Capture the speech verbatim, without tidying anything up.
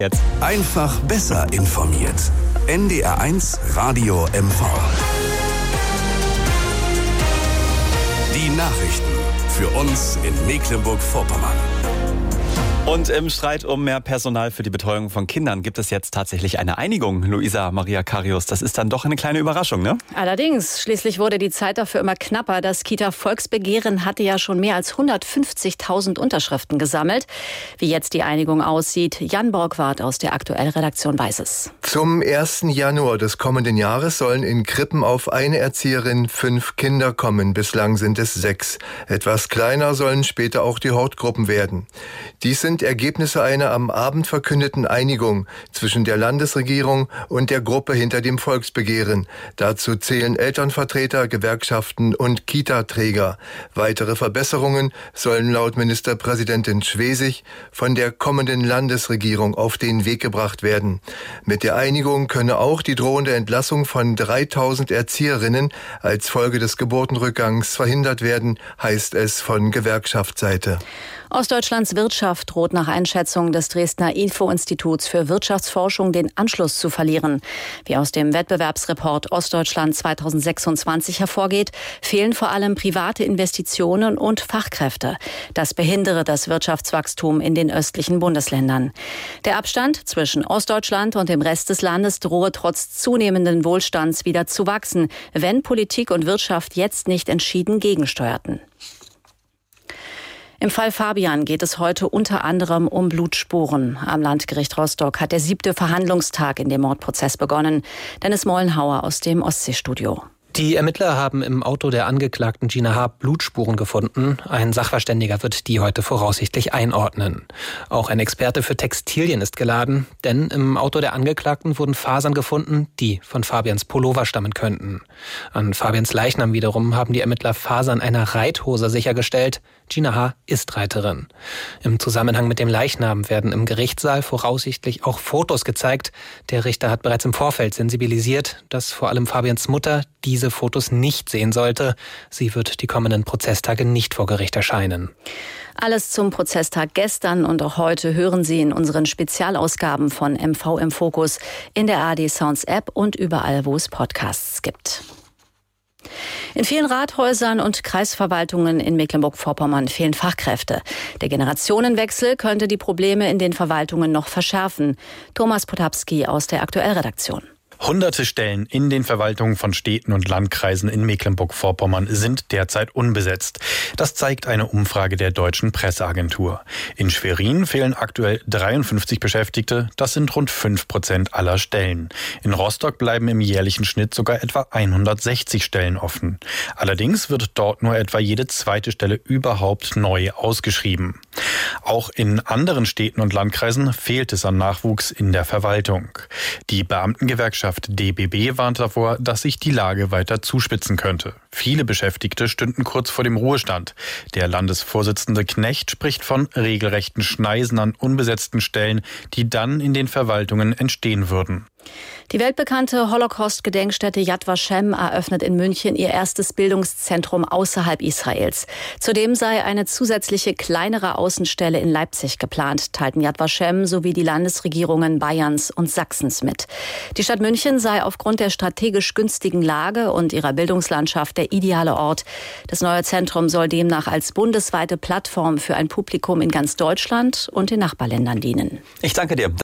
Jetzt. Einfach besser informiert. N D R eins Radio M V. Die Nachrichten für uns in Mecklenburg-Vorpommern. Und im Streit um mehr Personal für die Betreuung von Kindern gibt es jetzt tatsächlich eine Einigung. Luisa Maria Karius, das ist dann doch eine kleine Überraschung, ne? Allerdings, schließlich wurde die Zeit dafür immer knapper. Das Kita-Volksbegehren hatte ja schon mehr als hundertfünfzigtausend Unterschriften gesammelt. Wie jetzt die Einigung aussieht, Jan Borgward aus der Aktuell-Redaktion weiß es. Zum ersten Januar des kommenden Jahres sollen in Krippen auf eine Erzieherin fünf Kinder kommen. Bislang sind es sechs. Etwas kleiner sollen später auch die Hortgruppen werden. Dies sind Ergebnisse einer am Abend verkündeten Einigung zwischen der Landesregierung und der Gruppe hinter dem Volksbegehren. Dazu zählen Elternvertreter, Gewerkschaften und Kita-Träger. Weitere Verbesserungen sollen laut Ministerpräsidentin Schwesig von der kommenden Landesregierung auf den Weg gebracht werden. Mit der Einigung könne auch die drohende Entlassung von dreitausend Erzieherinnen als Folge des Geburtenrückgangs verhindert werden, heißt es von Gewerkschaftsseite. Ostdeutschlands Wirtschaft droht nach Einschätzung des Dresdner I F O-Instituts für Wirtschaftsforschung den Anschluss zu verlieren. Wie aus dem Wettbewerbsreport Ostdeutschland zweitausendsechsundzwanzig hervorgeht, fehlen vor allem private Investitionen und Fachkräfte. Das behindere das Wirtschaftswachstum in den östlichen Bundesländern. Der Abstand zwischen Ostdeutschland und dem Rest des Landes drohe trotz zunehmenden Wohlstands wieder zu wachsen, wenn Politik und Wirtschaft jetzt nicht entschieden gegensteuerten. Im Fall Fabian geht es heute unter anderem um Blutspuren. Am Landgericht Rostock hat der siebte Verhandlungstag in dem Mordprozess begonnen. Dennis Mollenhauer aus dem Ostseestudio. Die Ermittler haben im Auto der Angeklagten Gina H. Blutspuren gefunden. Ein Sachverständiger wird die heute voraussichtlich einordnen. Auch ein Experte für Textilien ist geladen, denn im Auto der Angeklagten wurden Fasern gefunden, die von Fabians Pullover stammen könnten. An Fabians Leichnam wiederum haben die Ermittler Fasern einer Reithose sichergestellt. Gina H. ist Reiterin. Im Zusammenhang mit dem Leichnam werden im Gerichtssaal voraussichtlich auch Fotos gezeigt. Der Richter hat bereits im Vorfeld sensibilisiert, dass vor allem Fabians Mutter diese Fotos nicht sehen sollte. Sie wird die kommenden Prozesstage nicht vor Gericht erscheinen. Alles zum Prozesstag gestern und auch heute hören Sie in unseren Spezialausgaben von M V im Fokus, in der A R D Sounds App und überall, wo es Podcasts gibt. In vielen Rathäusern und Kreisverwaltungen in Mecklenburg-Vorpommern fehlen Fachkräfte. Der Generationenwechsel könnte die Probleme in den Verwaltungen noch verschärfen. Thomas Potapski aus der Aktuell-Redaktion. Hunderte Stellen in den Verwaltungen von Städten und Landkreisen in Mecklenburg-Vorpommern sind derzeit unbesetzt. Das zeigt eine Umfrage der Deutschen Presseagentur. In Schwerin fehlen aktuell dreiundfünfzig Beschäftigte. Das sind rund fünf Prozent aller Stellen. In Rostock bleiben im jährlichen Schnitt sogar etwa hundertsechzig Stellen offen. Allerdings wird dort nur etwa jede zweite Stelle überhaupt neu ausgeschrieben. Auch in anderen Städten und Landkreisen fehlt es an Nachwuchs in der Verwaltung. Die Beamtengewerkschaft D B B warnt davor, dass sich die Lage weiter zuspitzen könnte. Viele Beschäftigte stünden kurz vor dem Ruhestand. Der Landesvorsitzende Knecht spricht von regelrechten Schneisen an unbesetzten Stellen, die dann in den Verwaltungen entstehen würden. Die weltbekannte Holocaust-Gedenkstätte Yad Vashem eröffnet in München ihr erstes Bildungszentrum außerhalb Israels. Zudem sei eine zusätzliche kleinere Außenstelle in Leipzig geplant, teilten Yad Vashem sowie die Landesregierungen Bayerns und Sachsens mit. Die Stadt München sei aufgrund der strategisch günstigen Lage und ihrer Bildungslandschaft der ideale Ort. Das neue Zentrum soll demnach als bundesweite Plattform für ein Publikum in ganz Deutschland und den Nachbarländern dienen. Ich danke dir.